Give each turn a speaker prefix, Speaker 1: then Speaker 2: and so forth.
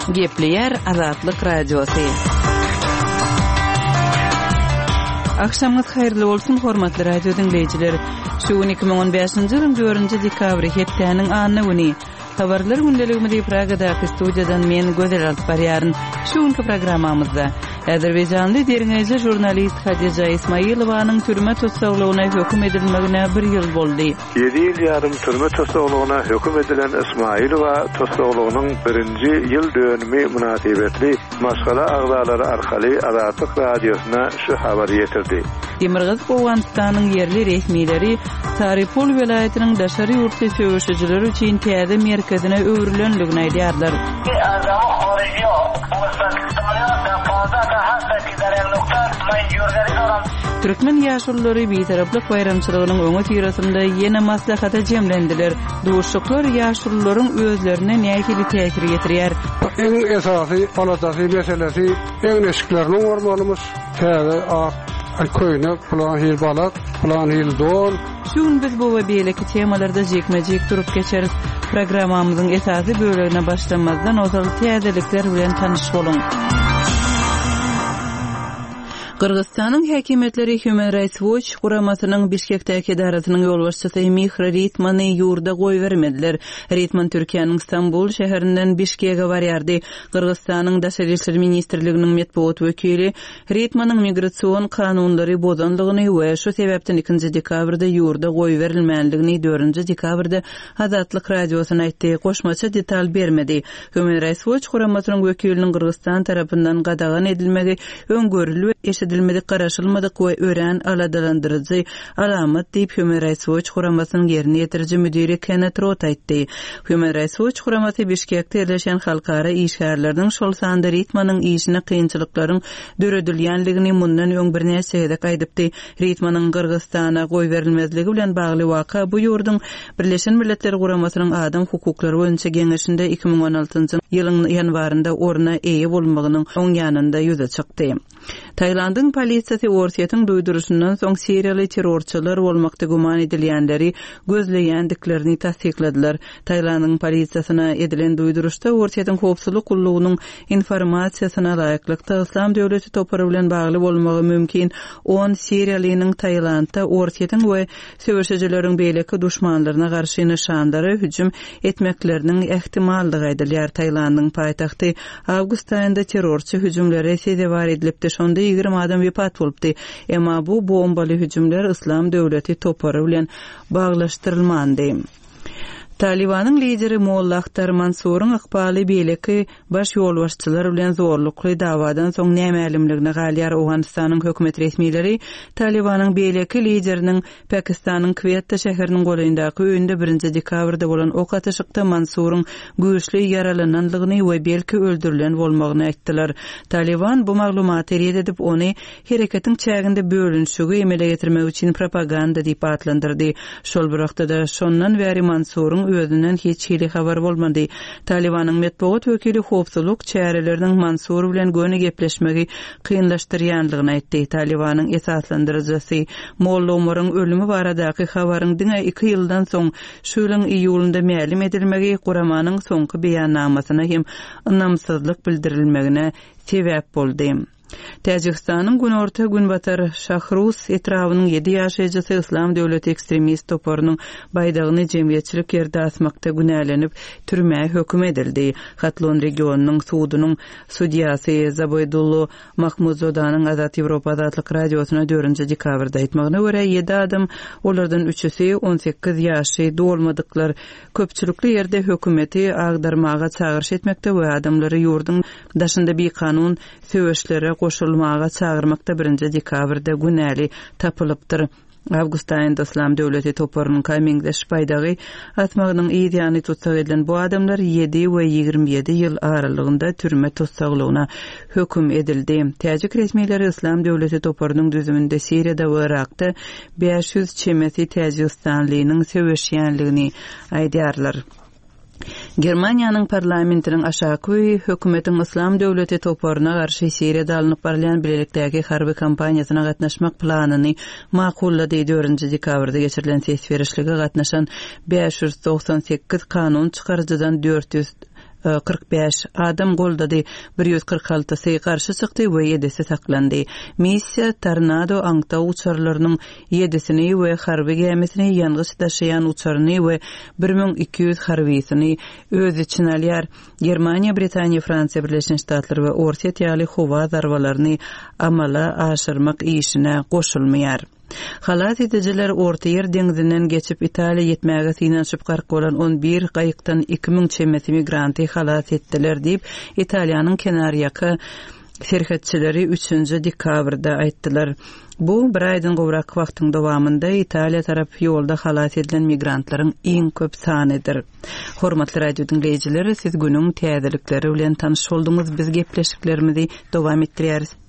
Speaker 1: Gepleyer Azatlyk Radiosu. Akşamınız hayırlı olsun hormatly radio dinleyijiler. Şu 2015-nji ýylyň 4-nji dekabry hepdeniň anyny güni. Habarlar gündeligimizi Pragada studiýadan men Gözel alyp barýaryn. Şu günkü programmamyzda Azerbaýjanly derňeji jurnalist Hadiýa Ismailowanyň türme tutsaglygyna hökm edilmegine 1 ýyl boldy.
Speaker 2: 7 ýyl ýarym türme tutsaglygyna hökm edilen Ismailowa tutsaglygynyň 1-nji ýyl dönümi münasibetli maşgala agzalary arkaly Azatlyk radiosuna şu habary ýetirdi.
Speaker 1: Demirgaz Owganystanyň ýerli resmileri Saripol welaýatynyň daşary ýurtly söwüşçileri üçin täze merkezine öwrülenligini aýdýarlar. Türkmen ýaşullary betaraplyk bayramçylygynyň öňe tirasynda ýene maslahata jemlendiler. Duşuklar ýaşullaryň özlerine nähili täsir ýetirýär.
Speaker 3: Eň esasy palatasy meselesi eň eşikleriniň ormanymyz täze köýne plan hil balat, plan hil don.
Speaker 1: Şun biz bu we beýleki temalarda jekmejek durup geçeriz. Programmamyzyň esasy bölegine başlamazdan ozal täzelikler bilen tanyş bolun. Kırgızstanyň häkimetleri Human Rights Watch guramasynyň Bişkekdäki daratynyň ýolbaşçysy Mihra Ritmany ýurda goýbermediler. Ritman Türkiýanyň Istanbul şäherinden Bişkekge barýardy. Kırgızstanyň Daşary işler ministrliginiň medeniýet wekili Ritmanyň migrasiýon kanunlary bozanlygyny we şu sebäpden 2 dekabrda ýurda goýberilmänligini 4 dekabrda Azatlyk radiosyna aýtdy. Goşmaça detal bermedi. Human Rights Watch guramasynyň wekiliniň Kırgızstan tarapyndan gadagan edilmegi öňgörüli edilmedik garaşylmadyk we ören aladalandyrjy alamat diýip Human Rights Watch guramasynyň ýerine ýetirji müdiri Kenneth Roth aýtdy. Human Rights Watch guramasy Bişkekde ýerleşen halkara işgärleriniň şol sanda Ritmanyň işine kynçylyklaryň döredilýänligini mundan öň bir näçe edek aýdypdy. Ritmanyň Kırgızstana goýberilmezligi bilen bagly waka bu ýurdun Birleşen Milletler guramasynyň adam hukuklary boýunça geňeşinde 2016-njy ýylyň ýanwarynda orna eýe bolmagynyň oň ýanynda ýüze çykdy. Taýlandyň polisiýasy Orsiýatyň duýduruşundan soň seriýaly terrorçylar bolmakda guman edilýänleri gözleýändiklerini tasdikladiler. Taýlandyň polisiýasyna edilen duýduruşda Orsiýatyň howpsuzlyk gullugynyň informasiýasyna laýyklykda Islam döwleti topary bilen bagly bolmagy mümkin 10 seriýalynyň Taýlandda Orsiýatyň we söwüşçileriň beýleki duşmanlaryna garşy nişandary hüjüm etmekleriniň ähtimallygy aýdylýar. Taýlandyň paýtagty awgust aýynda terrorçy hüjümlere sebäp edilipdi. Şonda 20 adam wepat bolupdy. Emma bu bombaly hüjümler Islam döwleti topary bilen baglaşdyrylmandy. Talibanyň lideri Molla Akhtar Mansuryň ykbaly beýleki baş ýolbaşçylar bilen zorlukly dawadan soň nämelimligine galýar. Owganystanyň hökümet resmileri Talibanyň beýleki lideriniň Pakistanyň Quetta şäheriniň goýundaky öýünde 1 dekabrda bolan ok atyşykda Mansuryň güýçli yaralananlygyny we belki öldürilen bolmagyny aýtdylar. Taliban bu maglumaty red edip ony hereketiň çäginde bölünşigi emele getirmek üçin propaganda diýip atlandyrdy. Şol wagtda şondan bäri Mansuryň özünden hiç hili habar bolmady. Talibanyň medeniýet wekili howpsuzlyk çäreleriniň Mansur bilen göni gepleşmegi kynlaşdyrýanlygyny aýtdy. Talibanyň esaslandyrjysy Molla Omaryň ölümi baradaky habaryň diňe 2 ýyldan soň şu ýylyň iýulynda mälim edilmegi guramanyň soňky beýannamasyna hem ynamsyzlyk bildirilmegine sebäp boldy. Täjikistanyň Günorta Günbatar Şahruz etrawynyň 7 ýaşaýjysy Islam döwleti ekstremist toparynyň baýdagyny jemgyýetçilik ýerde asmakda günälenip türmäge hökm edildi. Hatlon regionunyň sudunyň sudiýasy Zaboydullo Mahmudzodanyň Azat Ýewropa Azatlyk radiosuna 4 dekabrda aýtmagyna görä 7 adam, olardan 3-si 18 ýaşy dolmadyklar. Köpçülikli ýerde hökümeti agdarmaga çağırış etmekde we adamlary ýurdun daşynda bir kanun söwüşlere goşulmaga çağırmakda 1 dekabrda günäli tapylypdyr. Awgust aýynda Islam döwleti toparynyň kaýmingdeş paýdagy atmagynyň ýygyny tutsak edilen bu adamlar 7 we 27 ýyl aralygynda türme tutsaglygyna hökm edildi. Täjik resmileri Islam döwleti toparynyň düzüminde Siriýada we Irakda 500 çemeti Täjikistanlynyň söwüşýänligini aýdýarlar. Germaniýanyň parlamentiniň aşaky hökümetiň Islam döwleti toparyna garşy Siriýada alınıp barýan bilelikdäki harby kampaniýasyna gatnaşmak planyny makullady. 4 dekabrda geçirilen ses berişlige gatnaşan 598 kanun çykarjydan 400 45 adam goldady, 146 karşı çykdy we 7 saklandy. Missiya Tornado aňta uçarlarynyň 7-sini we harby gemisini ýangys daşayan uçarny we 1200 harbiýsini öz içine alýar. Germaniýa, Britaniýa, Fransiýa, Birleşik Ştatlary we Orta ýaly howa zarwalaryny amala aşyrmak işine goşulmaýar. Halat edijiler Orta Ýer deňzinden geçip Italiýa ýetmäge synanyp gark bolan 11 gaýykdan 2000 çemeti migranty halat etdiler diýip Italiýanyň kenaryaky serhetçileri 3 dekabrda aýtdylar. Bu bir aýdan gowrak wagtyň dowamında Italiýa tarapy ýolda halat edilen migrantlaryň iň köp sanydyr. Hormatly radio dinleýijileri, siz günüň täzelikleri bilen tanyş boldunuz. Biz gepleşiklerimizi dowam etdirýäris.